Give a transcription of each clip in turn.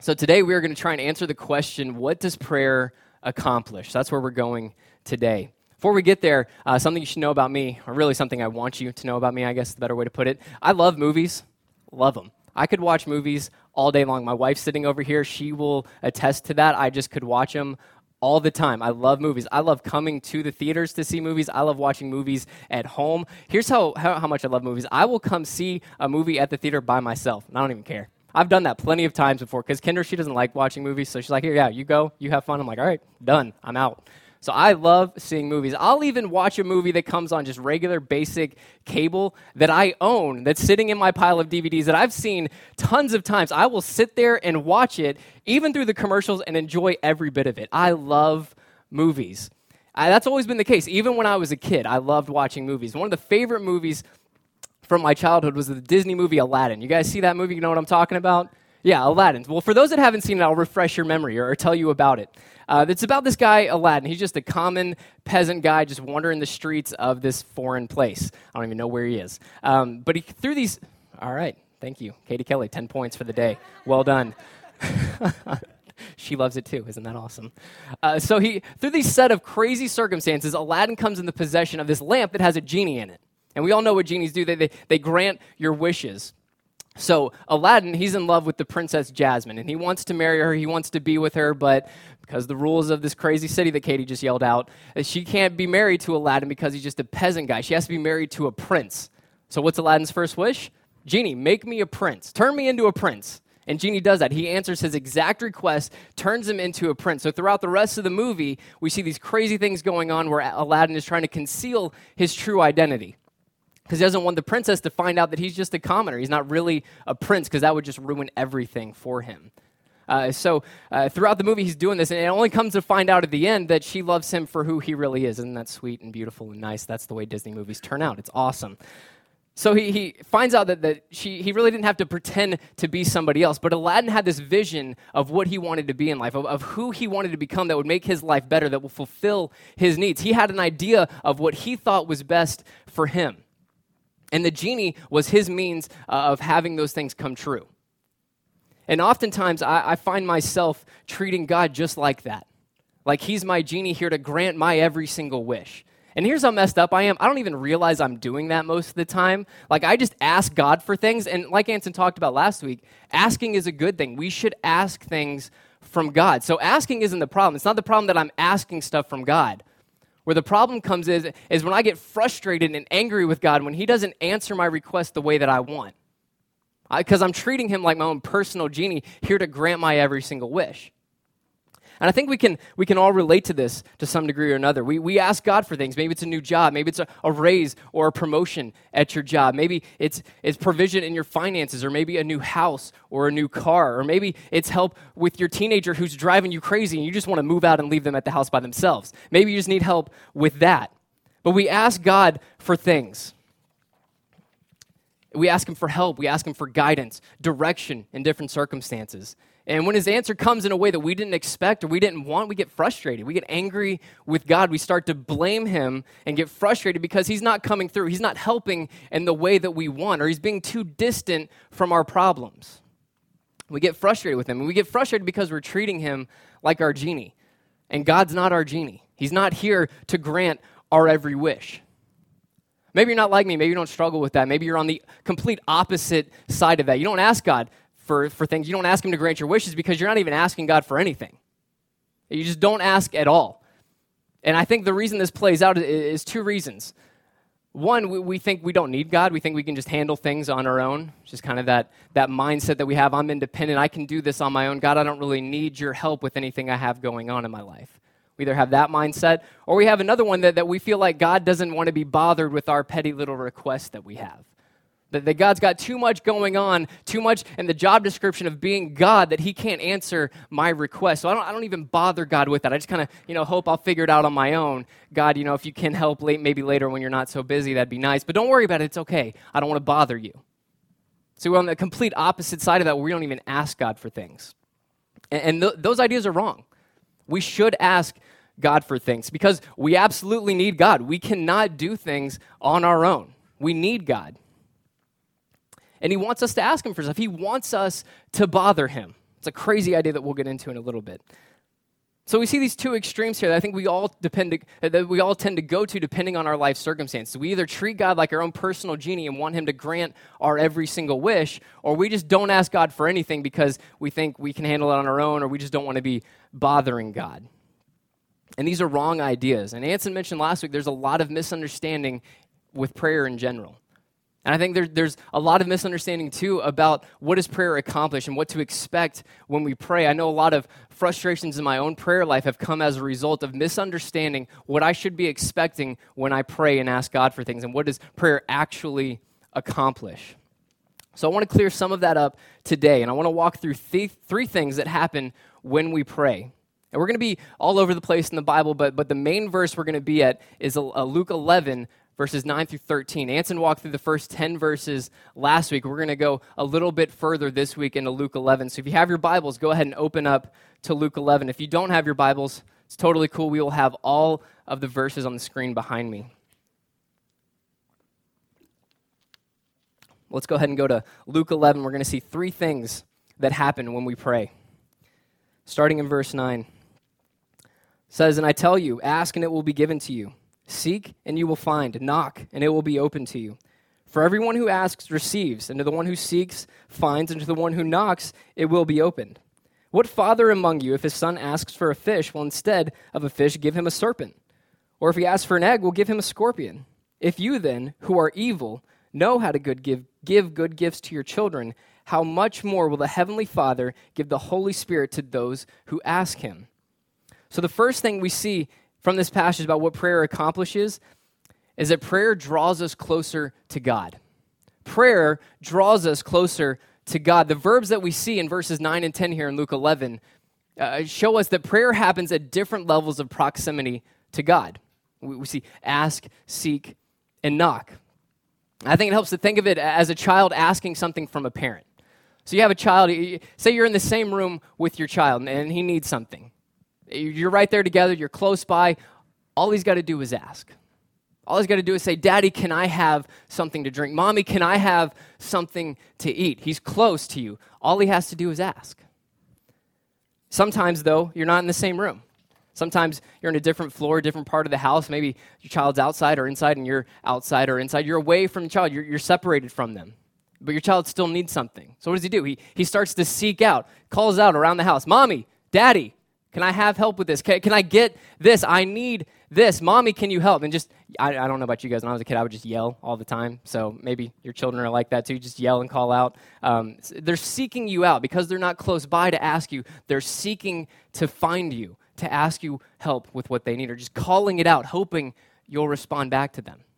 So today we are going to try and answer the question, what does prayer accomplish? That's where we're going today. Before we get there, something you should know about me, or really something I want you to know about me, I guess is the better way to put it. I love movies. Love them. I could watch movies all day long. My wife's sitting over here. She will attest to that. I just could watch them all the time. I love movies. I love coming to the theaters to see movies. I love watching movies at home. Here's how much I love movies. I will come see a movie at the theater by myself, and I don't even care. I've done that plenty of times before, because Kendra, she doesn't like watching movies, so she's like, here, yeah, you go, you have fun. I'm like, all right, done, I'm out. So I love seeing movies. I'll even watch a movie that comes on just regular basic cable that I own, that's sitting in my pile of DVDs that I've seen tons of times. I will sit there and watch it, even through the commercials, and enjoy every bit of it. I love movies. That's always been the case. Even when I was a kid, I loved watching movies. One of the favorite movies from my childhood was the Disney movie Aladdin. You guys see that movie? You know what I'm talking about? Yeah, Aladdin. Well, for those that haven't seen it, I'll refresh your memory or tell you about it. It's about this guy, Aladdin. He's just a common peasant guy just wandering the streets of this foreign place. I don't even know where he is. But he through these... All right, thank you. Katie Kelly, 10 points for the day. Well done. She loves it too. Isn't that awesome? So through these set of crazy circumstances, Aladdin comes in the possession of this lamp that has a genie in it. And we all know what genies do. They grant your wishes. So Aladdin, he's in love with the Princess Jasmine, and he wants to marry her. He wants to be with her, but because the rules of this crazy city that Katie just yelled out, she can't be married to Aladdin because he's just a peasant guy. She has to be married to a prince. So what's Aladdin's first wish? Genie, make me a prince. Turn me into a prince. And Genie does that. He answers his exact request, turns him into a prince. So throughout the rest of the movie, we see these crazy things going on where Aladdin is trying to conceal his true identity, because he doesn't want the princess to find out that he's just a commoner. He's not really a prince, because that would just ruin everything for him. So throughout the movie, he's doing this, and it only comes to find out at the end that she loves him for who he really is. Isn't that sweet and beautiful and nice? That's the way Disney movies turn out. It's awesome. So he finds out that he really didn't have to pretend to be somebody else, but Aladdin had this vision of what he wanted to be in life, of who he wanted to become that would make his life better, that will fulfill his needs. He had an idea of what he thought was best for him. And the genie was his means of having those things come true. And oftentimes, I find myself treating God just like that. Like he's my genie here to grant my every single wish. And here's how messed up I am. I don't even realize I'm doing that most of the time. Like I just ask God for things. And like Anson talked about last week, asking is a good thing. We should ask things from God. So asking isn't the problem. It's not the problem that I'm asking stuff from God. Where the problem comes is when I get frustrated and angry with God when he doesn't answer my request the way that I want. Because I'm treating him like my own personal genie here to grant my every single wish. And I think we can all relate to this to some degree or another. We ask God for things. Maybe it's a new job. Maybe it's a raise or a promotion at your job. Maybe it's provision in your finances, or maybe a new house or a new car. Or maybe it's help with your teenager who's driving you crazy and you just want to move out and leave them at the house by themselves. Maybe you just need help with that. But we ask God for things. We ask him for help. We ask him for guidance, direction in different circumstances. And when his answer comes in a way that we didn't expect or we didn't want, we get frustrated. We get angry with God. We start to blame him and get frustrated because he's not coming through. He's not helping in the way that we want, or he's being too distant from our problems. We get frustrated with him. And we get frustrated because we're treating him like our genie. And God's not our genie. He's not here to grant our every wish. Maybe you're not like me. Maybe you don't struggle with that. Maybe you're on the complete opposite side of that. You don't ask God for things. You don't ask him to grant your wishes because you're not even asking God for anything. You just don't ask at all. And I think the reason this plays out is two reasons. One, we think we don't need God. We think we can just handle things on our own. It's just kind of that mindset that we have. I'm independent. I can do this on my own. God, I don't really need your help with anything I have going on in my life. We either have that mindset, or we have another one that we feel like God doesn't want to be bothered with our petty little requests that we have. That God's got too much going on, too much in the job description of being God that he can't answer my request. So I don't even bother God with that. I just kind of, hope I'll figure it out on my own. God, if you can help maybe later when you're not so busy, that'd be nice. But don't worry about it. It's okay. I don't want to bother you. So we're on the complete opposite side of that where we don't even ask God for things. And those ideas are wrong. We should ask God for things because we absolutely need God. We cannot do things on our own. We need God. And he wants us to ask him for stuff. He wants us to bother him. It's a crazy idea that we'll get into in a little bit. So we see these two extremes here that I think we all tend to go to depending on our life circumstances. We either treat God like our own personal genie and want him to grant our every single wish, or we just don't ask God for anything because we think we can handle it on our own, or we just don't want to be bothering God. And these are wrong ideas. And Anson mentioned last week there's a lot of misunderstanding with prayer in general. And I think there's a lot of misunderstanding, too, about what does prayer accomplish and what to expect when we pray. I know a lot of frustrations in my own prayer life have come as a result of misunderstanding what I should be expecting when I pray and ask God for things, and what does prayer actually accomplish. So I want to clear some of that up today, and I want to walk through three things that happen when we pray. And we're going to be all over the place in the Bible, but the main verse we're going to be at is Luke 11, verses 9 through 13. Anson walked through the first 10 verses last week. We're going to go a little bit further this week into Luke 11. So if you have your Bibles, go ahead and open up to Luke 11. If you don't have your Bibles, it's totally cool. We will have all of the verses on the screen behind me. Let's go ahead and go to Luke 11. We're going to see three things that happen when we pray. Starting in verse 9. It says, "And I tell you, ask and it will be given to you. Seek, and you will find. Knock, and it will be open to you. For everyone who asks receives, and to the one who seeks finds, and to the one who knocks it will be opened. What father among you, if his son asks for a fish, will instead of a fish give him a serpent? Or if he asks for an egg, will give him a scorpion? If you then, who are evil, know how to give good gifts to your children, how much more will the Heavenly Father give the Holy Spirit to those who ask him?" So the first thing we see from this passage about what prayer accomplishes is that prayer draws us closer to God. Prayer draws us closer to God. The verbs that we see in verses 9 and 10 here in Luke 11 show us that prayer happens at different levels of proximity to God. We see ask, seek, and knock. I think it helps to think of it as a child asking something from a parent. So you have a child, say you're in the same room with your child and he needs something. You're right there together, you're close by. All he's got to do is ask. All he's got to do is say, "Daddy, can I have something to drink? Mommy, can I have something to eat?" He's close to you. All he has to do is ask. Sometimes, though, you're not in the same room. Sometimes you're in a different floor, different part of the house. Maybe your child's outside or inside, and you're outside or inside. You're away from the child. You're separated from them. But your child still needs something. So what does he do? He starts to seek out, calls out around the house, "Mommy, Daddy, can I have help with this? Can I get this? I need this. Mommy, can you help?" And just, I don't know about you guys. When I was a kid, I would just yell all the time. So maybe your children are like that too. Just yell and call out. They're seeking you out because they're not close by to ask you. They're seeking to find you, to ask you help with what they need, or just calling it out, hoping you'll respond back to them.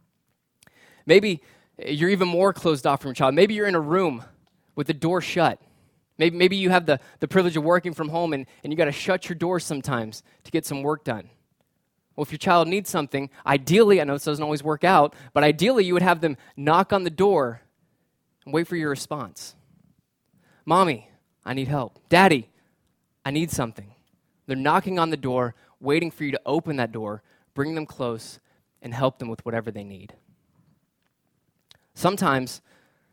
Maybe you're even more closed off from your child. Maybe you're in a room with the door shut. Maybe you have the privilege of working from home and you got to shut your door sometimes to get some work done. Well, if your child needs something, ideally, I know this doesn't always work out, but ideally you would have them knock on the door and wait for your response. "Mommy, I need help. Daddy, I need something." They're knocking on the door, waiting for you to open that door, bring them close, and help them with whatever they need. Sometimes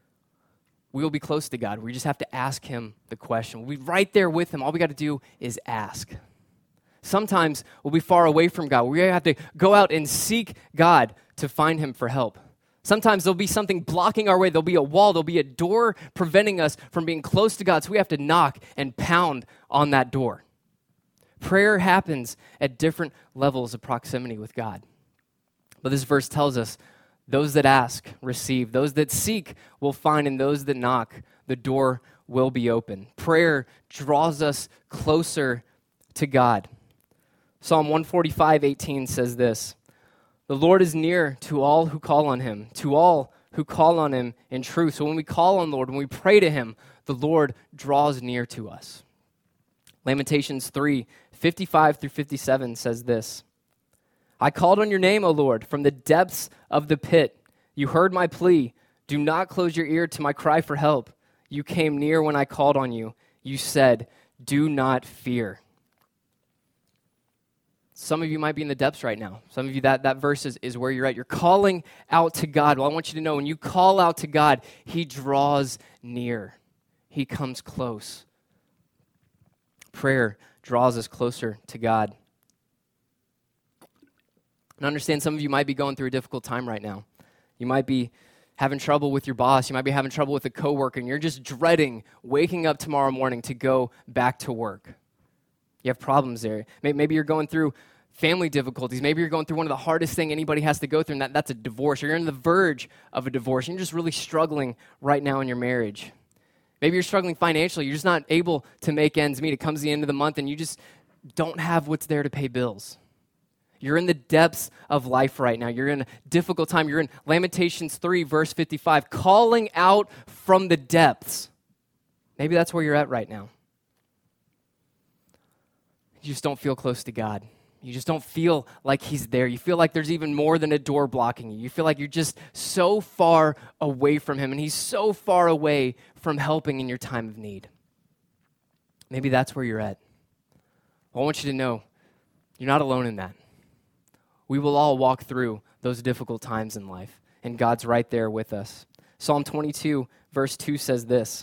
we will be close to God. We just have to ask him the question. We'll be right there with him. All we got to do is ask. Sometimes we'll be far away from God. We have to go out and seek God to find him for help. Sometimes there'll be something blocking our way. There'll be a wall. There'll be a door preventing us from being close to God. So we have to knock and pound on that door. Prayer happens at different levels of proximity with God. But this verse tells us those that ask, receive. Those that seek will find, and those that knock, the door will be open. Prayer draws us closer to God. Psalm 145:18 says this, "The Lord is near to all who call on him, to all who call on him in truth." So when we call on the Lord, when we pray to him, the Lord draws near to us. Lamentations 3:55 through 57 says this, "I called on your name, O Lord, from the depths of the pit. You heard my plea. Do not close your ear to my cry for help. You came near when I called on you. You said, 'Do not fear.'" Some of you might be in the depths right now. Some of you, that verse is where you're at. You're calling out to God. Well, I want you to know when you call out to God, he draws near. He comes close Prayer draws us closer to God. And understand some of you might be going through a difficult time right now. You might be having trouble with your boss. You might be having trouble with a coworker, and you're just dreading waking up tomorrow morning to go back to work. You have problems there. Maybe you're going through family difficulties. Maybe you're going through one of the hardest things anybody has to go through, and that's a divorce. Or you're on the verge of a divorce, and you're just really struggling right now in your marriage. Maybe you're struggling financially. You're just not able to make ends meet. It comes the end of the month, and you just don't have what's there to pay bills. You're in the depths of life right now. You're in a difficult time. You're in Lamentations 3, verse 55, calling out from the depths. Maybe that's where you're at right now. You just don't feel close to God. You just don't feel like he's there. You feel like there's even more than a door blocking you. You feel like you're just so far away from him, and he's so far away from helping in your time of need. Maybe that's where you're at. Well, I want you to know you're not alone in that. We will all walk through those difficult times in life, and God's right there with us. Psalm 22, verse 2 says this,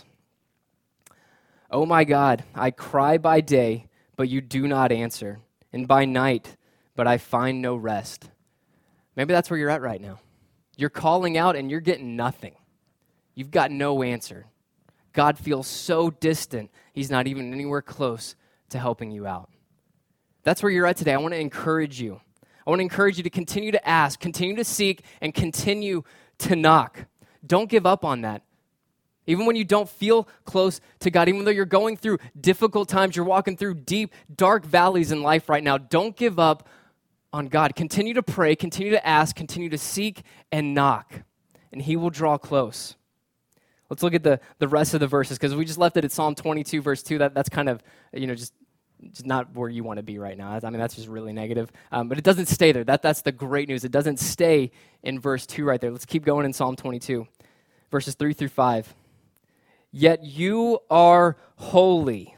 "Oh my God, I cry by day, but you do not answer, and by night, but I find no rest." Maybe that's where you're at right now. You're calling out, and you're getting nothing. You've got no answer. God feels so distant, he's not even anywhere close to helping you out. That's where you're at today. I want to encourage you. I want to encourage you to continue to ask, continue to seek, and continue to knock. Don't give up on that. Even when you don't feel close to God, even though you're going through difficult times, you're walking through deep, dark valleys in life right now, don't give up on God. Continue to pray, continue to ask, continue to seek and knock, and he will draw close. Let's look at the rest of the verses, because we just left it at Psalm 22, verse 2. That's kind of, just not where you want to be right now. I mean, that's just really negative. But it doesn't stay there. That's the great news. It doesn't stay in verse 2 right there. Let's keep going in Psalm 22, verses 3 through 5. "Yet you are holy."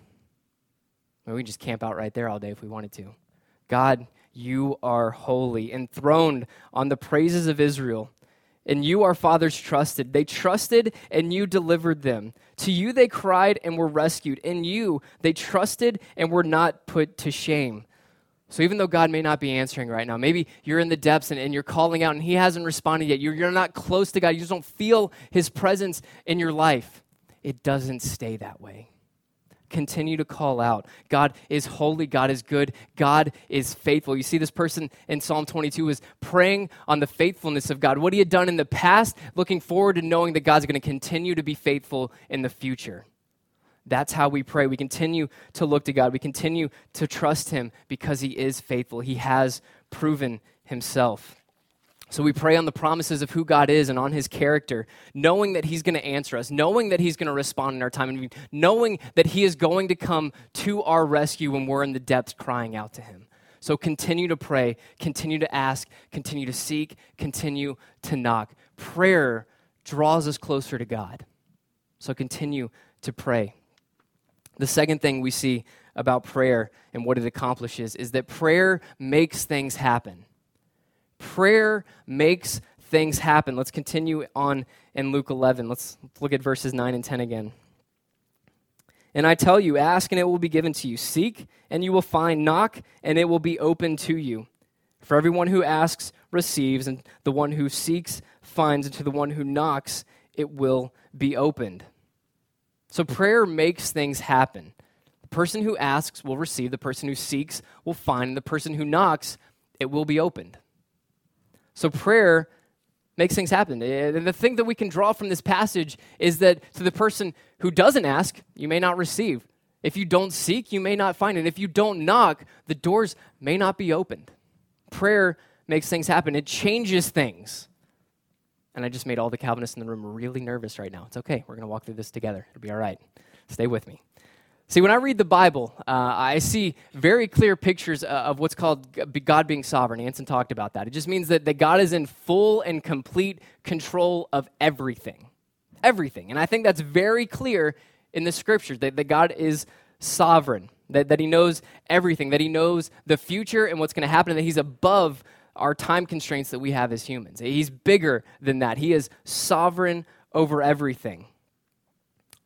Well, we can just camp out right there all day if we wanted to. "God, you are holy, enthroned on the praises of Israel. And you, our fathers, trusted. They trusted, and you delivered them. To you they cried and were rescued. In you they trusted and were not put to shame." So even though God may not be answering right now, maybe you're in the depths and you're calling out and he hasn't responded yet. You're not close to God. You just don't feel his presence in your life. It doesn't stay that way. Continue to call out. God is holy. God is good. God is faithful. You see, this person in Psalm 22 was praying on the faithfulness of God, what he had done in the past, looking forward to knowing that God's going to continue to be faithful in the future. That's how we pray. We continue to look to God. We continue to trust him because he is faithful. He has proven himself. So we pray on the promises of who God is and on his character, knowing that he's going to answer us, knowing that he's going to respond in our time of need, knowing that he is going to come to our rescue when we're in the depths crying out to him. So continue to pray, continue to ask, continue to seek, continue to knock. Prayer draws us closer to God. So continue to pray. The second thing we see about prayer and what it accomplishes is that prayer makes things happen. Prayer makes things happen. Let's continue on in Luke 11. Let's look at verses 9 and 10 again. "And I tell you, ask and it will be given to you. Seek and you will find. Knock and it will be opened to you. For everyone who asks receives, and the one who seeks finds, and to the one who knocks it will be opened." So prayer makes things happen. The person who asks will receive. The person who seeks will find. And the person who knocks, it will be opened. So prayer makes things happen. And the thing that we can draw from this passage is that to the person who doesn't ask, you may not receive. If you don't seek, you may not find. And if you don't knock, the doors may not be opened. Prayer makes things happen. It changes things. And I just made all the Calvinists in the room really nervous right now. It's okay. We're going to walk through this together. It'll be all right. Stay with me. See, when I read the Bible, I see very clear pictures of what's called God being sovereign. Anson talked about that. It just means that God is in full and complete control of everything. Everything. And I think that's very clear in the scriptures, that God is sovereign, that he knows everything, that he knows the future and what's going to happen, and that he's above our time constraints that we have as humans. He's bigger than that. He is sovereign over everything.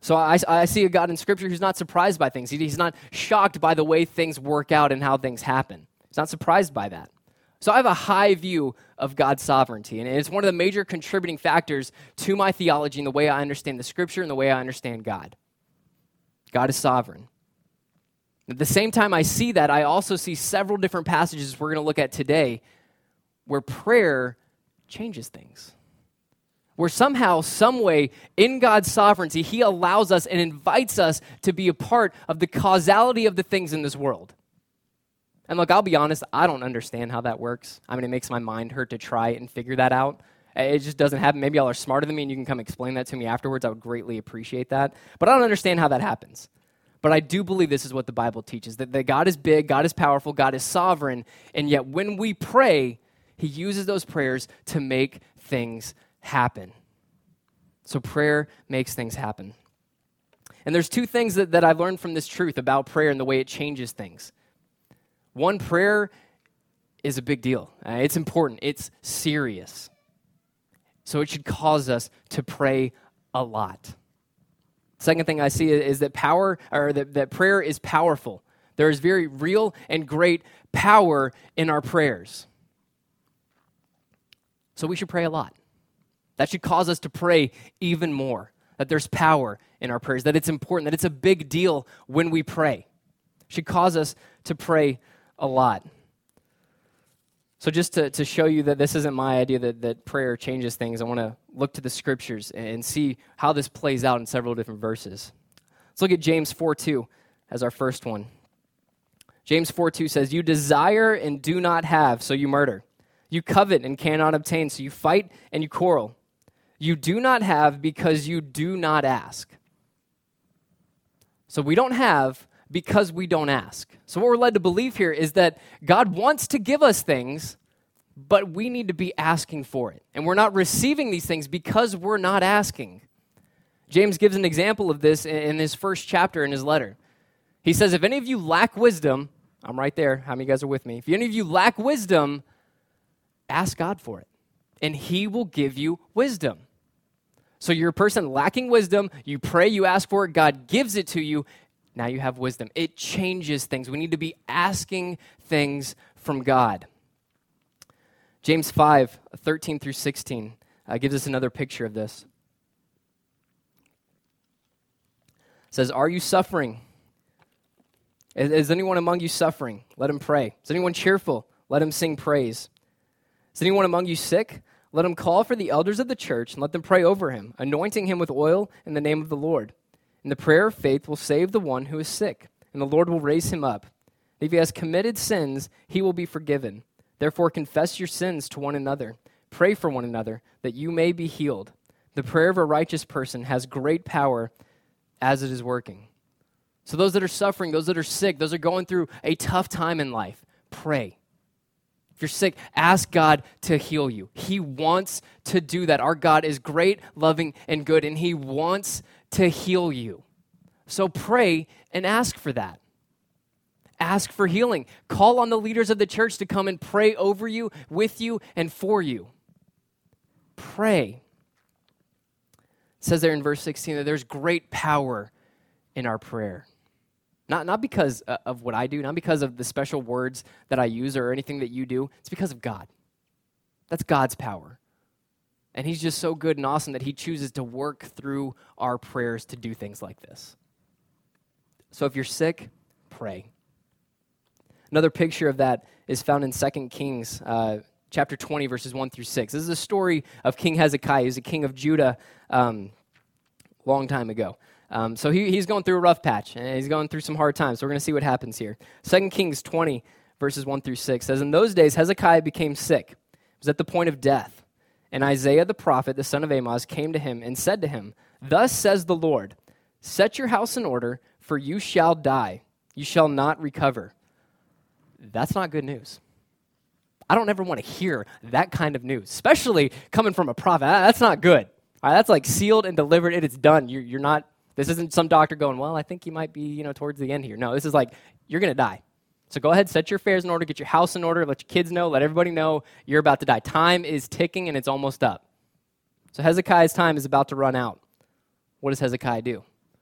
So I see a God in Scripture who's not surprised by things. He's not shocked by the way things work out and how things happen. He's not surprised by that. So I have a high view of God's sovereignty, and it's one of the major contributing factors to my theology and the way I understand the Scripture and the way I understand God. God is sovereign. At the same time I see that, I also see several different passages we're going to look at today where prayer changes things. Where somehow, some way, in God's sovereignty, he allows us and invites us to be a part of the causality of the things in this world. And look, I'll be honest, I don't understand how that works. I mean, it makes my mind hurt to try and figure that out. It just doesn't happen. Maybe y'all are smarter than me and you can come explain that to me afterwards. I would greatly appreciate that. But I don't understand how that happens. But I do believe this is what the Bible teaches, that God is big, God is powerful, God is sovereign, and yet when we pray, he uses those prayers to make things happen. So prayer makes things happen. And there's two things that I've learned from this truth about prayer and the way it changes things. One, prayer is a big deal. It's important. It's serious. So it should cause us to pray a lot. Second thing I see is that that prayer is powerful. There is very real and great power in our prayers. So we should pray a lot. That should cause us to pray even more, that there's power in our prayers, that it's important, that it's a big deal when we pray. It should cause us to pray a lot. So just to show you that this isn't my idea that prayer changes things, I want to look to the Scriptures and see how this plays out in several different verses. Let's look at James 4:2 as our first one. James 4:2 says, "You desire and do not have, so you murder. You covet and cannot obtain, so you fight and you quarrel. You do not have because you do not ask." So we don't have because we don't ask. So what we're led to believe here is that God wants to give us things, but we need to be asking for it. And we're not receiving these things because we're not asking. James gives an example of this in his first chapter in his letter. He says, if any of you lack wisdom, I'm right there, how many of you guys are with me? If any of you lack wisdom, ask God for it, and he will give you wisdom. So you're a person lacking wisdom, you pray, you ask for it, God gives it to you, now you have wisdom. It changes things. We need to be asking things from God. James 5:13 through 16 gives us another picture of this. It says, "Are you suffering? Is anyone among you suffering? Let him pray. Is anyone cheerful? Let him sing praise. Is anyone among you sick? Let him call for the elders of the church and let them pray over him, anointing him with oil in the name of the Lord. And the prayer of faith will save the one who is sick, and the Lord will raise him up. If he has committed sins, he will be forgiven. Therefore confess your sins to one another. Pray for one another, that you may be healed. The prayer of a righteous person has great power as it is working." So those that are suffering, those that are sick, those that are going through a tough time in life, pray. If you're sick, ask God to heal you. He wants to do that. Our God is great, loving, and good, and he wants to heal you. So pray and ask for that. Ask for healing. Call on the leaders of the church to come and pray over you, with you, and for you. Pray. It says there in verse 16 that there's great power in our prayer. Not because of what I do, not because of the special words that I use or anything that you do. It's because of God. That's God's power. And he's just so good and awesome that he chooses to work through our prayers to do things like this. So if you're sick, pray. Another picture of that is found in 2 Kings chapter 20, verses 1 through 6. This is a story of King Hezekiah. He was a king of Judah long time ago. So he's going through a rough patch, and he's going through some hard times. So we're going to see what happens here. 2 Kings 20, verses 1 through 6 says, "In those days Hezekiah became sick. He was at the point of death. And Isaiah the prophet, the son of Amoz, came to him and said to him, 'Thus says the Lord, set your house in order, for you shall die. You shall not recover.'" That's not good news. I don't ever want to hear that kind of news, especially coming from a prophet. That's not good. All right, that's like sealed and delivered. It's done. You're not. This isn't some doctor going, "Well, I think you might be, towards the end here." No, this is like, you're going to die. So go ahead, set your affairs in order, get your house in order, let your kids know, let everybody know you're about to die. Time is ticking and it's almost up. So Hezekiah's time is about to run out. What does Hezekiah do?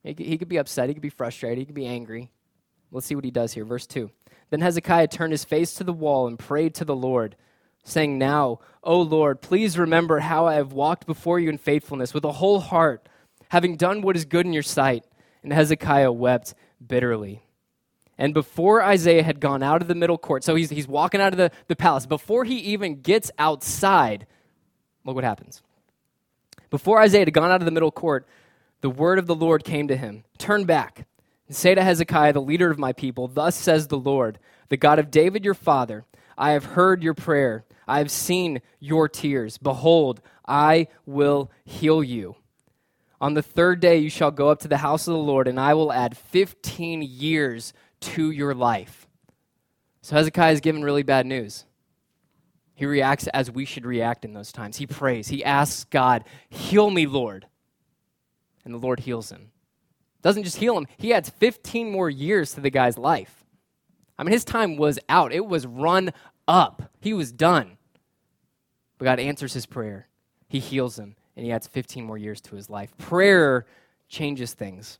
He could be upset. He could be frustrated. He could be angry. Let's see what he does here. Verse 2. Then Hezekiah turned his face to the wall and prayed to the Lord, saying, Now, O Lord, please remember how I have walked before you in faithfulness with a whole heart, having done what is good in your sight. And Hezekiah wept bitterly. And before Isaiah had gone out of the middle court, so he's walking out of the palace, before he even gets outside, look what happens. Before Isaiah had gone out of the middle court, the word of the Lord came to him. Turn back and say to Hezekiah, the leader of my people, thus says the Lord, the God of David your father, I have heard your prayer. I have seen your tears. Behold, I will heal you. On the third day you shall go up to the house of the Lord, and I will add 15 years to your life. So Hezekiah is given really bad news. He reacts as we should react in those times. He prays. He asks God, heal me, Lord. And the Lord heals him. Doesn't just heal him, he adds 15 more years to the guy's life. I mean, his time was out. It was run up. He was done. But God answers his prayer. He heals him, and he adds 15 more years to his life. Prayer changes things.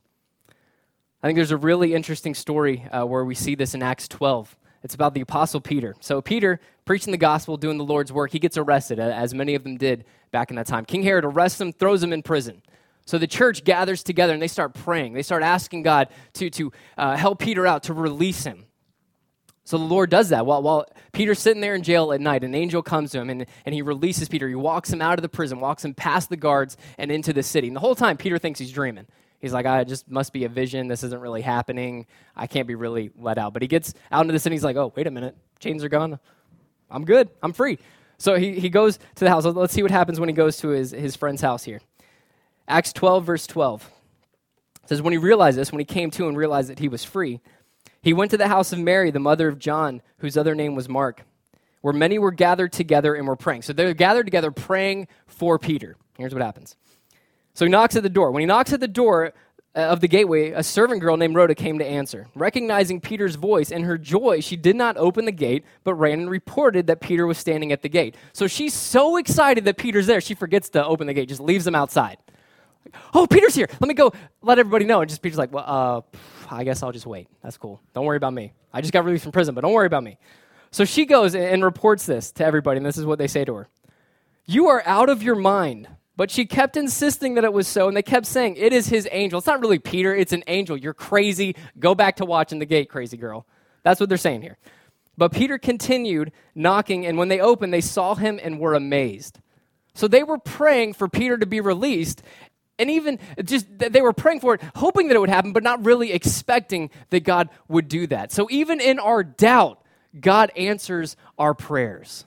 I think there's a really interesting story where we see this in Acts 12. It's about the Apostle Peter. So Peter, preaching the gospel, doing the Lord's work, he gets arrested, as many of them did back in that time. King Herod arrests him, throws him in prison. So the church gathers together, and they start praying. They start asking God to help Peter out, to release him. So the Lord does that. While Peter's sitting there in jail at night, an angel comes to him, and he releases Peter. He walks him out of the prison, walks him past the guards and into the city. And the whole time, Peter thinks he's dreaming. He's like, I just must be a vision. This isn't really happening. I can't be really let out. But he gets out into the city. He's like, oh, wait a minute. Chains are gone. I'm good. I'm free. So he goes to the house. Let's see what happens when he goes to his friend's house here. Acts 12, verse 12. It says, when he realized this, when he came to and realized that he was free, he went to the house of Mary, the mother of John, whose other name was Mark, where many were gathered together and were praying. So they're gathered together praying for Peter. Here's what happens. So he knocks at the door. When he knocks at the door of the gateway, a servant girl named Rhoda came to answer. Recognizing Peter's voice, in her joy, she did not open the gate, but ran and reported that Peter was standing at the gate. So she's so excited that Peter's there, she forgets to open the gate, just leaves him outside. Oh, Peter's here. Let me go let everybody know. And just Peter's like, well, I guess I'll just wait. That's cool. Don't worry about me. I just got released from prison, but don't worry about me. So she goes and reports this to everybody, and this is what they say to her. You are out of your mind. But she kept insisting that it was so, and they kept saying, it is his angel. It's not really Peter, it's an angel. You're crazy. Go back to watching the gate, crazy girl. That's what they're saying here. But Peter continued knocking, and when they opened, they saw him and were amazed. So they were praying for Peter to be released, and even just they were praying for it, hoping that it would happen, but not really expecting that God would do that. So even in our doubt, God answers our prayers.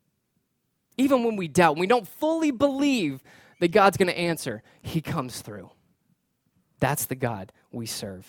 Even when we doubt, when we don't fully believe that God's going to answer, he comes through. That's the God we serve.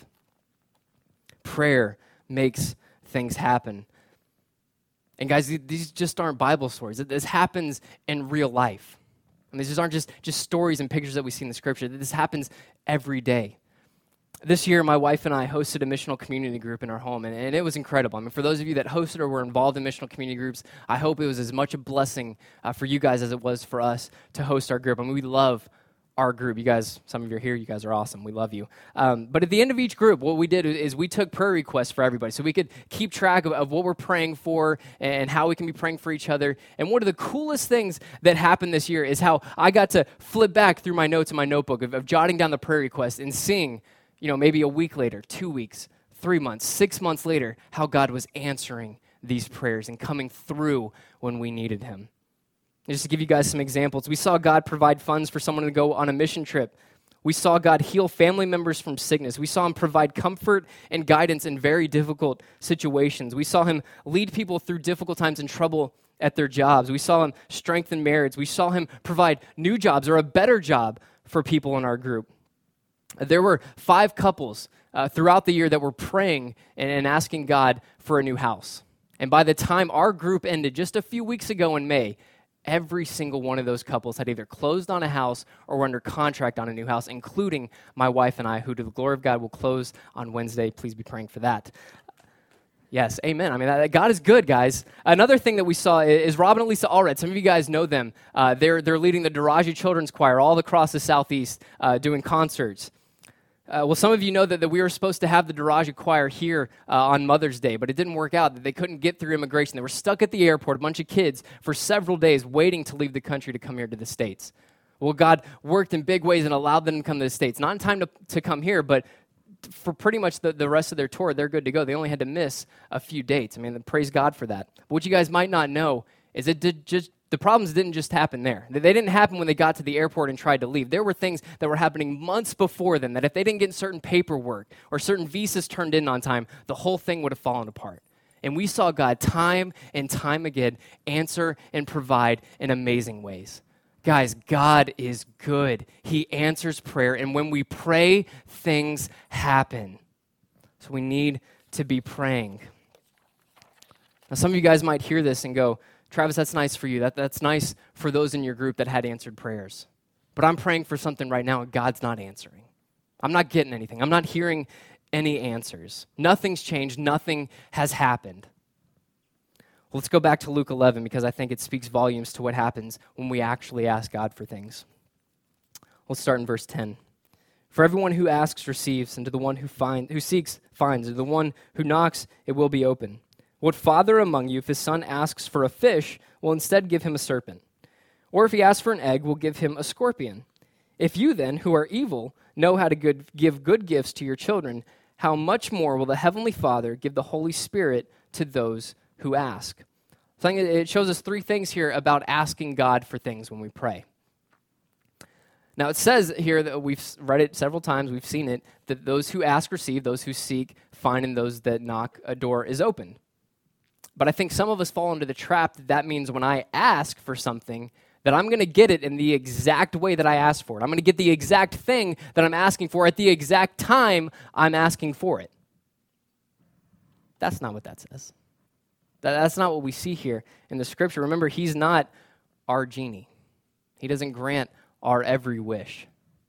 Prayer makes things happen. And guys, these just aren't Bible stories. This happens in real life. And these aren't just stories and pictures that we see in the scripture. This happens every day. This year, my wife and I hosted a missional community group in our home, and it was incredible. I mean, for those of you that hosted or were involved in missional community groups, I hope it was as much a blessing for you guys as it was for us to host our group. I mean, we love our group. You guys, some of you are here. You guys are awesome. We love you. But at the end of each group, what we did is we took prayer requests for everybody so we could keep track of what we're praying for and how we can be praying for each other. And one of the coolest things that happened this year is how I got to flip back through my notes in my notebook of jotting down the prayer requests and seeing, maybe a week later, 2 weeks, 3 months, 6 months later, how God was answering these prayers and coming through when we needed him. And just to give you guys some examples, we saw God provide funds for someone to go on a mission trip. We saw God heal family members from sickness. We saw him provide comfort and guidance in very difficult situations. We saw him lead people through difficult times and trouble at their jobs. We saw him strengthen marriage. We saw him provide new jobs or a better job for people in our group. There were 5 couples throughout the year that were praying and asking God for a new house. And by the time our group ended just a few weeks ago in May, every single one of those couples had either closed on a house or were under contract on a new house, including my wife and I, who to the glory of God will close on Wednesday. Please be praying for that. Yes, amen. I mean, God is good, guys. Another thing that we saw is Rob and Lisa Allred. Some of you guys know them. They're leading the Daraji Children's Choir all across the Southeast doing concerts. Well, some of you know that we were supposed to have the Daraja Choir here on Mother's Day, but it didn't work out. That they couldn't get through immigration. They were stuck at the airport, a bunch of kids, for several days waiting to leave the country to come here to the States. Well, God worked in big ways and allowed them to come to the States. Not in time to come here, but for pretty much the rest of their tour, they're good to go. They only had to miss a few dates. I mean, praise God for that. But what you guys might not know is the problems didn't just happen there. They didn't happen when they got to the airport and tried to leave. There were things that were happening months before then that if they didn't get certain paperwork or certain visas turned in on time, the whole thing would have fallen apart. And we saw God time and time again answer and provide in amazing ways. Guys, God is good. He answers prayer, and when we pray, things happen. So we need to be praying. Now, some of you guys might hear this and go, Travis, that's nice for you. That's nice for those in your group that had answered prayers. But I'm praying for something right now, and God's not answering. I'm not getting anything. I'm not hearing any answers. Nothing's changed. Nothing has happened. Well, let's go back to Luke 11 because I think it speaks volumes to what happens when we actually ask God for things. Let's start in verse 10. For everyone who asks receives, and to the one who seeks finds, and to the one who knocks it will be open. What father among you, if his son asks for a fish, will instead give him a serpent? Or if he asks for an egg, will give him a scorpion? If you then, who are evil, know how to give good gifts to your children, how much more will the Heavenly Father give the Holy Spirit to those who ask? So I think it shows us three things here about asking God for things when we pray. Now it says here that we've read it several times, we've seen it, that those who ask receive, those who seek find, and those that knock a door is opened. But I think some of us fall into the trap that means when I ask for something, that I'm going to get it in the exact way that I asked for it. I'm going to get the exact thing that I'm asking for at the exact time I'm asking for it. That's not what that says. That's not what we see here in the scripture. Remember, he's not our genie. He doesn't grant our every wish.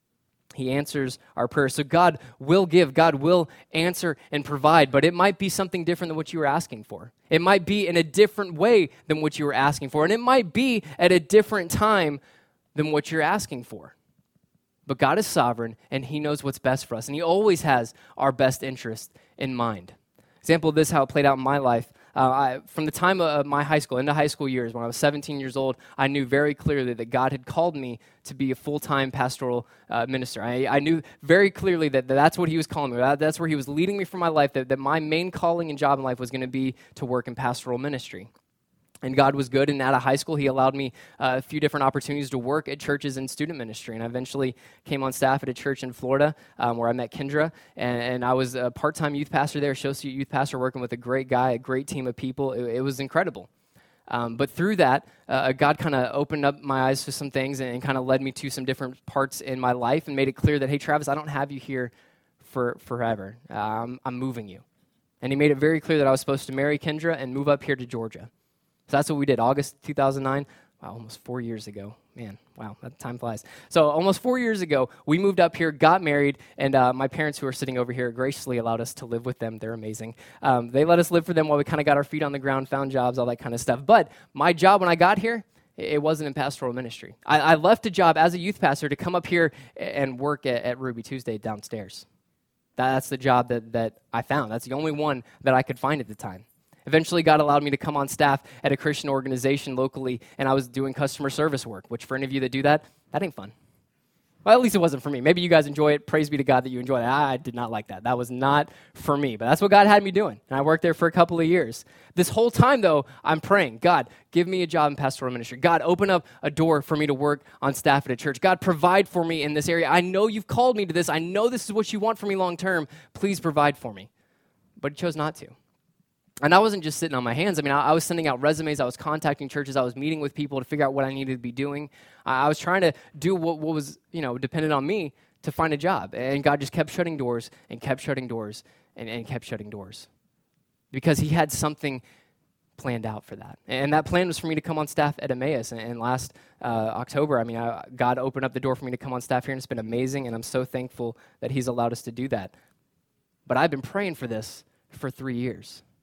He answers our prayers. So God will give, God will answer and provide, but it might be something different than what you were asking for. It might be in a different way than what you were asking for, and it might be at a different time than what you're asking for. But God is sovereign, and he knows what's best for us, and he always has our best interest in mind. Example of this, how it played out in my life. From the time of my high school, into high school years, when I was 17 years old, I knew very clearly that God had called me to be a full-time pastoral minister. I knew very clearly that that's what he was calling me. That's where he was leading me for my life, that my main calling and job in life was going to be to work in pastoral ministry. And God was good, and out of high school, he allowed me a few different opportunities to work at churches and student ministry. And I eventually came on staff at a church in Florida where I met Kendra, and I was a part-time youth pastor there, associate youth pastor, working with a great guy, a great team of people. It was incredible. But through that, God kind of opened up my eyes to some things and kind of led me to some different parts in my life and made it clear that, hey, Travis, I don't have you here for forever. I'm moving you. And he made it very clear that I was supposed to marry Kendra and move up here to Georgia. So that's what we did, August 2009, wow, almost 4 years ago. Man, wow, that time flies. So almost 4 years ago, we moved up here, got married, and my parents who are sitting over here graciously allowed us to live with them. They're amazing. They let us live for them while we kind of got our feet on the ground, found jobs, all that kind of stuff. But my job when I got here, it wasn't in pastoral ministry. I left a job as a youth pastor to come up here and work at Ruby Tuesday downstairs. That's the job that I found. That's the only one that I could find at the time. Eventually, God allowed me to come on staff at a Christian organization locally, and I was doing customer service work, which for any of you that do that ain't fun. Well, at least it wasn't for me. Maybe you guys enjoy it. Praise be to God that you enjoy it. I did not like that. That was not for me, but that's what God had me doing, and I worked there for a couple of years. This whole time, though, I'm praying, God, give me a job in pastoral ministry. God, open up a door for me to work on staff at a church. God, provide for me in this area. I know you've called me to this. I know this is what you want for me long term. Please provide for me. But he chose not to. And I wasn't just sitting on my hands. I mean, I was sending out resumes. I was contacting churches. I was meeting with people to figure out what I needed to be doing. I was trying to do what was, dependent on me to find a job. And God just kept shutting doors and kept shutting doors and kept shutting doors because he had something planned out for that. And that plan was for me to come on staff at Emmaus. And last October, God opened up the door for me to come on staff here, and it's been amazing. And I'm so thankful that he's allowed us to do that. But I've been praying for this for 3 years.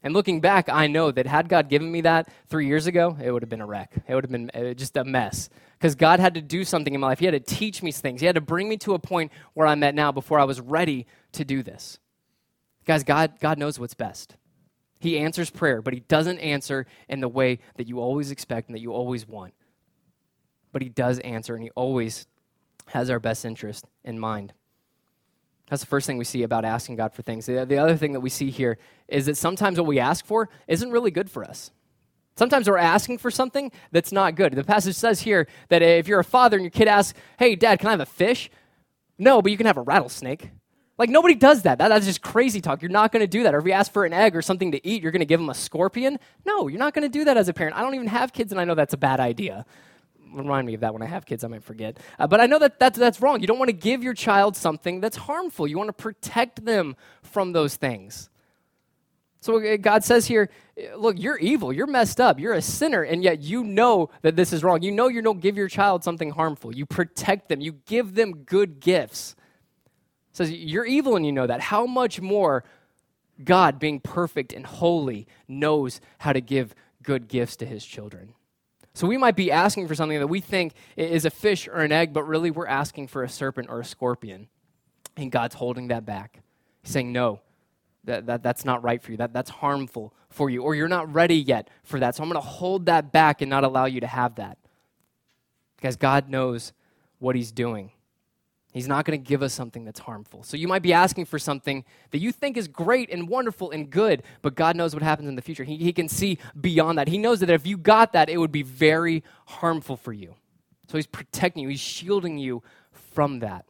And looking back, I know that had God given me that 3 years ago, it would have been a wreck. It would have been just a mess. Because God had to do something in my life. He had to teach me things. He had to bring me to a point where I'm at now before I was ready to do this. Guys, God knows what's best. He answers prayer, but he doesn't answer in the way that you always expect and that you always want. But he does answer, and he always has our best interest in mind. That's the first thing we see about asking God for things. The other thing that we see here is that sometimes what we ask for isn't really good for us. Sometimes we're asking for something that's not good. The passage says here that if you're a father and your kid asks, hey, Dad, can I have a fish? No, but you can have a rattlesnake. Like, nobody does that. That's just crazy talk. You're not going to do that. Or if you ask for an egg or something to eat, you're going to give them a scorpion? No, you're not going to do that as a parent. I don't even have kids, and I know that's a bad idea. Remind me of that when I have kids. I might forget. But I know that's wrong. You don't want to give your child something that's harmful. You want to protect them from those things. So God says here, look, you're evil. You're messed up. You're a sinner, and yet you know that this is wrong. You know you don't give your child something harmful. You protect them. You give them good gifts. It says you're evil and you know that. How much more God, being perfect and holy, knows how to give good gifts to his children. So we might be asking for something that we think is a fish or an egg, but really we're asking for a serpent or a scorpion. And God's holding that back. He's saying, no, that's not right for you. That's harmful for you. Or you're not ready yet for that. So I'm going to hold that back and not allow you to have that. Because God knows what he's doing. He's not going to give us something that's harmful. So you might be asking for something that you think is great and wonderful and good, but God knows what happens in the future. He can see beyond that. He knows that if you got that, it would be very harmful for you. So he's protecting you. He's shielding you from that.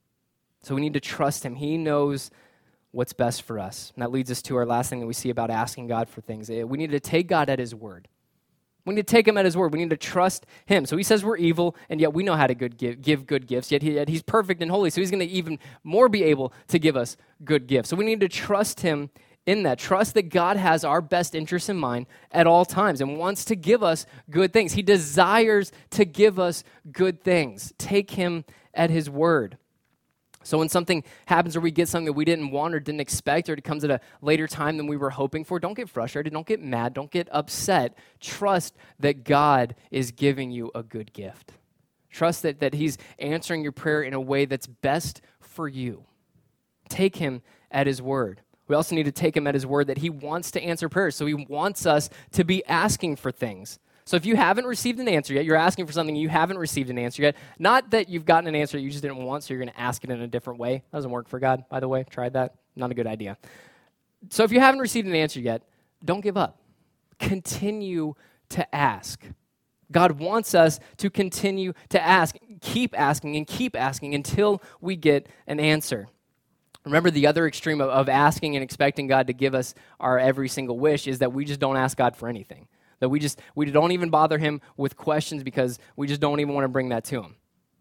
So we need to trust him. He knows what's best for us. And that leads us to our last thing that we see about asking God for things. We need to take God at his word. We need to take him at his word. We need to trust him. So he says we're evil, and yet we know how to give good gifts. Yet he's perfect and holy, so he's going to even more be able to give us good gifts. So we need to trust him in that. Trust that God has our best interests in mind at all times and wants to give us good things. He desires to give us good things. Take him at his word. So when something happens or we get something that we didn't want or didn't expect or it comes at a later time than we were hoping for, don't get frustrated, don't get mad, don't get upset. Trust that God is giving you a good gift. Trust that he's answering your prayer in a way that's best for you. Take him at his word. We also need to take him at his word that he wants to answer prayers. So he wants us to be asking for things. So if you haven't received an answer yet, you're asking for something you haven't received an answer yet, not that you've gotten an answer that you just didn't want, so you're going to ask it in a different way. That doesn't work for God, by the way. Tried that. Not a good idea. So if you haven't received an answer yet, don't give up. Continue to ask. God wants us to continue to ask, keep asking until we get an answer. Remember, the other extreme of asking and expecting God to give us our every single wish is that we just don't ask God for anything. That we don't even bother him with questions because we just don't even want to bring that to him.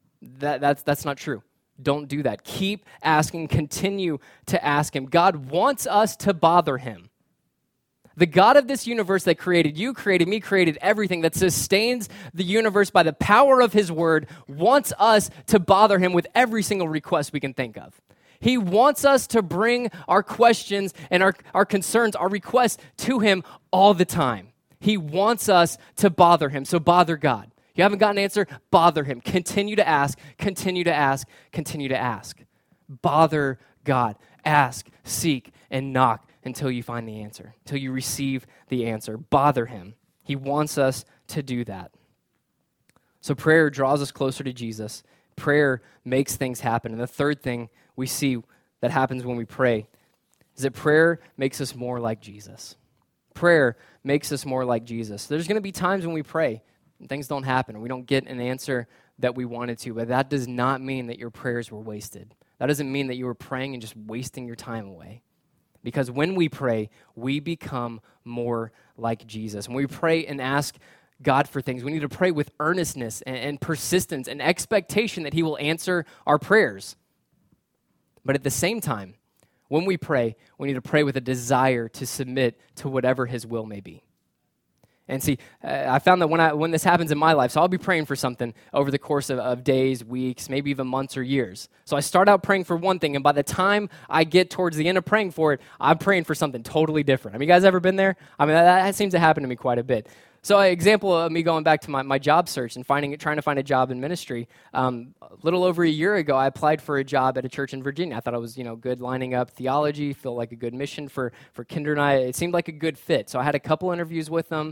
That's not true. Don't do that. Keep asking, continue to ask him. God wants us to bother him. The God of this universe that created you, created me, created everything, that sustains the universe by the power of his word, wants us to bother him with every single request we can think of. He wants us to bring our questions and our concerns, our requests to him all the time. He wants us to bother him, so bother God. You haven't got an answer, bother him. Continue to ask, continue to ask, continue to ask. Bother God. Ask, seek, and knock until you find the answer, until you receive the answer. Bother him. He wants us to do that. So prayer draws us closer to Jesus. Prayer makes things happen. And the third thing we see that happens when we pray is that prayer makes us more like Jesus. Prayer makes us more like Jesus. There's going to be times when we pray and things don't happen and we don't get an answer that we wanted to, but that does not mean that your prayers were wasted. That doesn't mean that you were praying and just wasting your time away. Because when we pray, we become more like Jesus. When we pray and ask God for things, we need to pray with earnestness and persistence and expectation that he will answer our prayers. But at the same time, when we pray, we need to pray with a desire to submit to whatever his will may be. And see, I found that when this happens in my life, so I'll be praying for something over the course of days, weeks, maybe even months or years. So I start out praying for one thing, and by the time I get towards the end of praying for it, I'm praying for something totally different. Have you guys ever been there? I mean, that seems to happen to me quite a bit. So an example of me going back to my job search and trying to find a job in ministry, a little over a year ago, I applied for a job at a church in Virginia. I thought I was, good lining up theology, feel like a good mission for Kinder and I. It seemed like a good fit. So I had a couple interviews with them.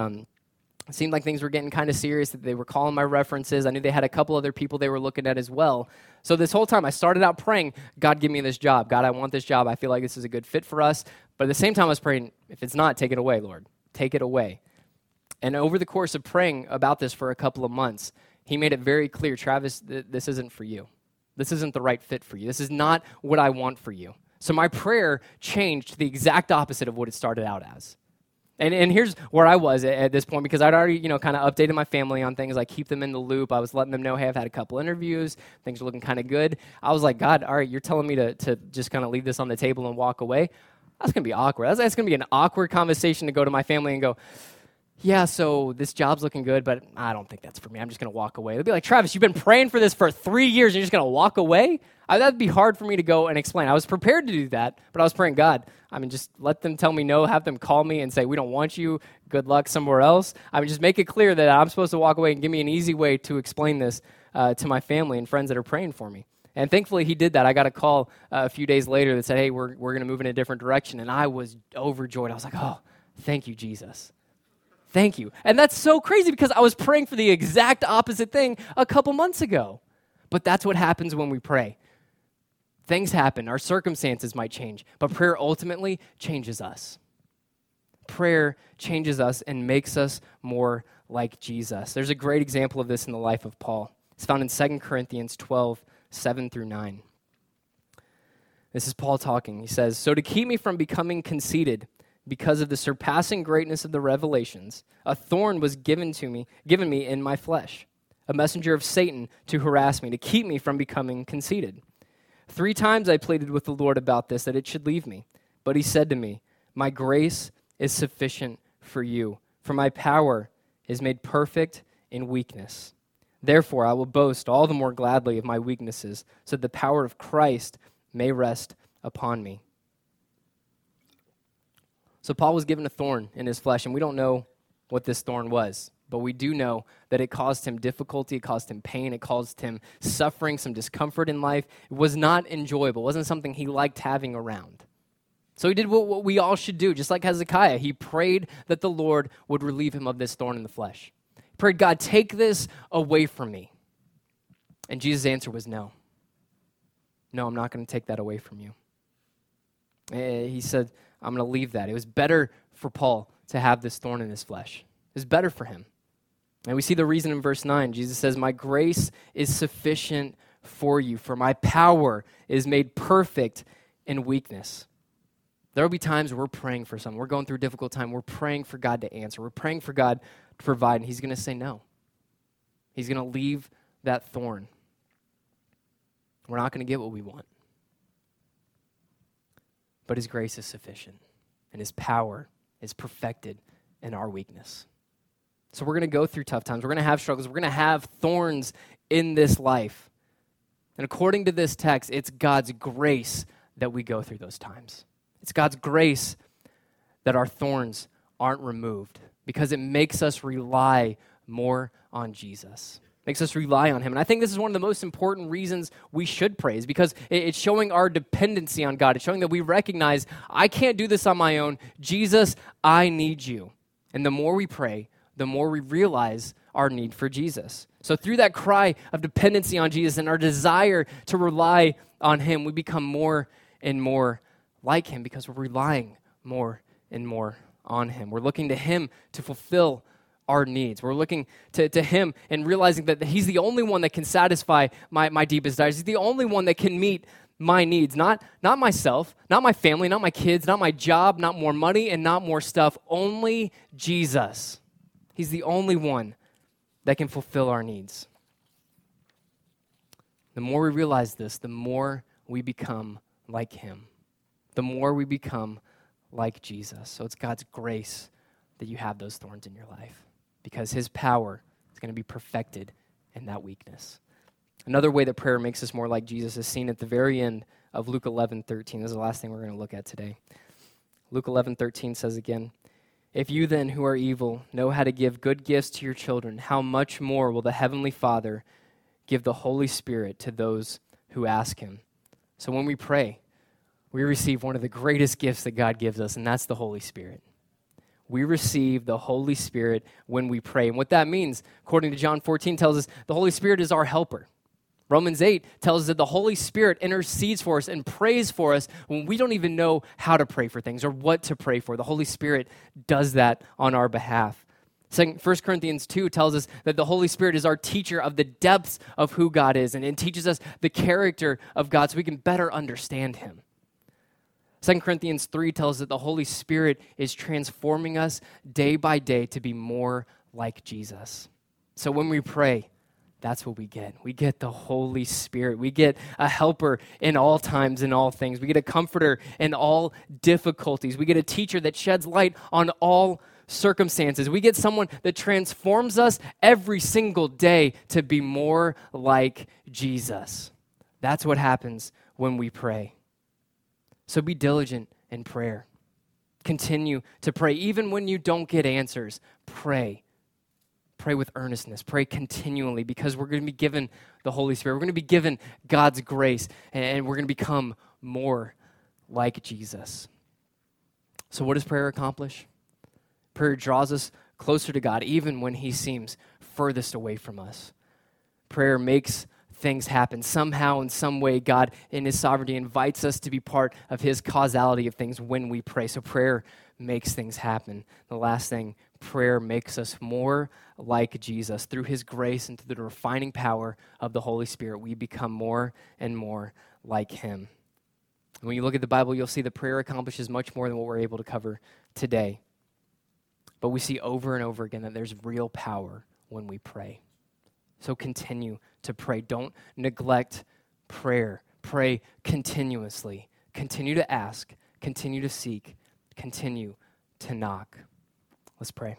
It seemed like things were getting kind of serious, that they were calling my references. I knew they had a couple other people they were looking at as well. So this whole time I started out praying, God, give me this job. God, I want this job. I feel like this is a good fit for us. But at the same time I was praying, if it's not, take it away, Lord. Take it away. And over the course of praying about this for a couple of months, he made it very clear, Travis, this isn't for you. This isn't the right fit for you. This is not what I want for you. So my prayer changed to the exact opposite of what it started out as. And here's where I was at this point, because I'd already, kind of updated my family on things, like keep them in the loop. I was letting them know, hey, I've had a couple interviews. Things are looking kind of good. I was like, God, all right, you're telling me to just kind of leave this on the table and walk away? That's going to be awkward. That's going to be an awkward conversation to go to my family and go, yeah, so this job's looking good, but I don't think that's for me. I'm just going to walk away. They'll be like, Travis, you've been praying for this for 3 years, and you're just going to walk away? That'd be hard for me to go and explain. I was prepared to do that, but I was praying, God, just let them tell me no, have them call me and say, we don't want you, good luck somewhere else. Just make it clear that I'm supposed to walk away and give me an easy way to explain this to my family and friends that are praying for me. And thankfully, he did that. I got a call a few days later that said, hey, we're going to move in a different direction, and I was overjoyed. I was like, oh, thank you, Jesus. Thank you. And that's so crazy because I was praying for the exact opposite thing a couple months ago. But that's what happens when we pray. Things happen. Our circumstances might change. But prayer ultimately changes us. Prayer changes us and makes us more like Jesus. There's a great example of this in the life of Paul. It's found in 2 Corinthians 12, 7 through 9. This is Paul talking. He says, so to keep me from becoming conceited, because of the surpassing greatness of the revelations, a thorn was given me in my flesh, a messenger of Satan to harass me, to keep me from becoming conceited. 3 times I pleaded with the Lord about this, that it should leave me. But he said to me, my grace is sufficient for you, for my power is made perfect in weakness. Therefore, I will boast all the more gladly of my weaknesses, so that the power of Christ may rest upon me. So Paul was given a thorn in his flesh, and we don't know what this thorn was, but we do know that it caused him difficulty, it caused him pain, it caused him suffering, some discomfort in life. It was not enjoyable. It wasn't something he liked having around. So he did what we all should do, just like Hezekiah. He prayed that the Lord would relieve him of this thorn in the flesh. He prayed, God, take this away from me. And Jesus' answer was no. No, I'm not going to take that away from you. He said, I'm going to leave that. It was better for Paul to have this thorn in his flesh. It was better for him. And we see the reason in verse 9. Jesus says, my grace is sufficient for you, for my power is made perfect in weakness. There will be times we're praying for something. We're going through a difficult time. We're praying for God to answer. We're praying for God to provide, and he's going to say no. He's going to leave that thorn. We're not going to get what we want. But his grace is sufficient, and his power is perfected in our weakness. So we're going to go through tough times. We're going to have struggles. We're going to have thorns in this life. And according to this text, it's God's grace that we go through those times. It's God's grace that our thorns aren't removed, because it makes us rely more on Jesus. Makes us rely on him. And I think this is one of the most important reasons we should pray, is because it's showing our dependency on God. It's showing that we recognize, I can't do this on my own. Jesus, I need you. And the more we pray, the more we realize our need for Jesus. So through that cry of dependency on Jesus and our desire to rely on him, we become more and more like him, because we're relying more and more on him. We're looking to him to fulfill our needs. We're looking to him and realizing that he's the only one that can satisfy my deepest desires. He's the only one that can meet my needs, not myself, not my family, not my kids, not my job, not more money, and not more stuff. Only Jesus. He's the only one that can fulfill our needs. The more we realize this, the more we become like him. The more we become like Jesus. So it's God's grace that you have those thorns in your life, because his power is going to be perfected in that weakness. Another way that prayer makes us more like Jesus is seen at the very end of Luke 11:13. This is the last thing we're going to look at today. Luke 11:13 says again, "If you then who are evil know how to give good gifts to your children, how much more will the Heavenly Father give the Holy Spirit to those who ask him?" So when we pray, we receive one of the greatest gifts that God gives us, and that's the Holy Spirit. We receive the Holy Spirit when we pray. And what that means, according to John 14, tells us the Holy Spirit is our helper. Romans 8 tells us that the Holy Spirit intercedes for us and prays for us when we don't even know how to pray for things or what to pray for. The Holy Spirit does that on our behalf. 1 Corinthians 2 tells us that the Holy Spirit is our teacher of the depths of who God is, and it teaches us the character of God so we can better understand him. 2 Corinthians 3 tells us that the Holy Spirit is transforming us day by day to be more like Jesus. So when we pray, that's what we get. We get the Holy Spirit. We get a helper in all times and all things. We get a comforter in all difficulties. We get a teacher that sheds light on all circumstances. We get someone that transforms us every single day to be more like Jesus. That's what happens when we pray. So be diligent in prayer. Continue to pray. Even when you don't get answers, pray. Pray with earnestness. Pray continually, because we're going to be given the Holy Spirit. We're going to be given God's grace, and we're going to become more like Jesus. So what does prayer accomplish? Prayer draws us closer to God, even when he seems furthest away from us. Prayer makes things happen. Somehow, in some way, God, in his sovereignty, invites us to be part of his causality of things when we pray. So prayer makes things happen. The last thing, prayer makes us more like Jesus. Through his grace and through the refining power of the Holy Spirit, we become more and more like him. When you look at the Bible, you'll see that prayer accomplishes much more than what we're able to cover today. But we see over and over again that there's real power when we pray. So continue to pray. Don't neglect prayer. Pray continuously. Continue to ask. Continue to seek. Continue to knock. Let's pray.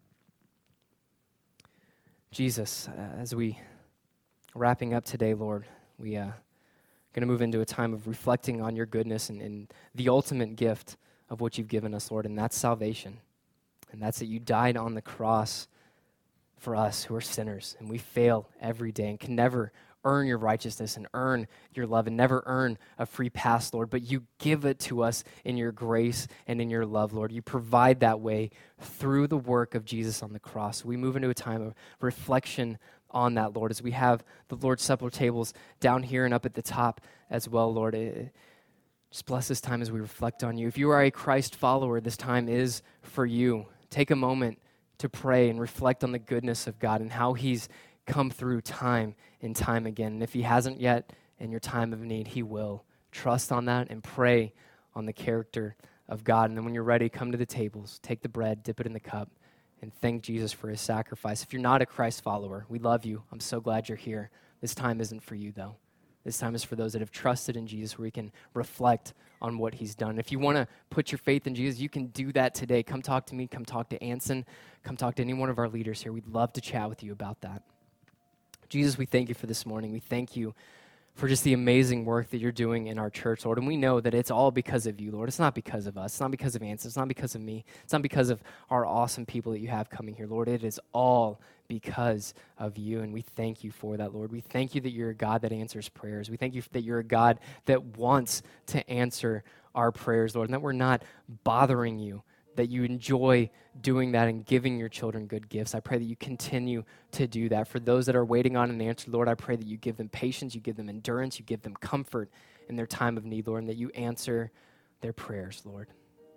Jesus, as we wrapping up today, Lord, we going to move into a time of reflecting on your goodness and the ultimate gift of what you've given us, Lord, and that's salvation. And that's that you died on the cross for us who are sinners, and we fail every day and can never earn your righteousness and earn your love and never earn a free pass, Lord, but you give it to us in your grace and in your love, Lord. You provide that way through the work of Jesus on the cross. We move into a time of reflection on that, Lord, as we have the Lord's Supper tables down here and up at the top as well, Lord. Just bless this time as we reflect on you. If you are a Christ follower, this time is for you. Take a moment to pray and reflect on the goodness of God and how he's come through time and time again. And if he hasn't yet in your time of need, he will. Trust on that and pray on the character of God. And then when you're ready, come to the tables, take the bread, dip it in the cup, and thank Jesus for his sacrifice. If you're not a Christ follower, we love you. I'm so glad you're here. This time isn't for you, though. This time is for those that have trusted in Jesus, where we can reflect on what he's done. If you want to put your faith in Jesus, you can do that today. Come talk to me. Come talk to Anson. Come talk to any one of our leaders here. We'd love to chat with you about that. Jesus, we thank you for this morning. We thank you for just the amazing work that you're doing in our church, Lord. And we know that it's all because of you, Lord. It's not because of us. It's not because of Anson. It's not because of me. It's not because of our awesome people that you have coming here, Lord. It is all because of you, and we thank you for that, Lord. We thank you that you're a God that answers prayers. We thank you that you're a God that wants to answer our prayers, Lord, and that we're not bothering you, that you enjoy doing that and giving your children good gifts. I pray that you continue to do that. For those that are waiting on an answer, Lord, I pray that you give them patience, you give them endurance, you give them comfort in their time of need, Lord, and that you answer their prayers, Lord.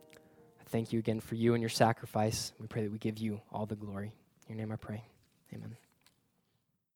I thank you again for you and your sacrifice. We pray that we give you all the glory. In your name I pray. Amen.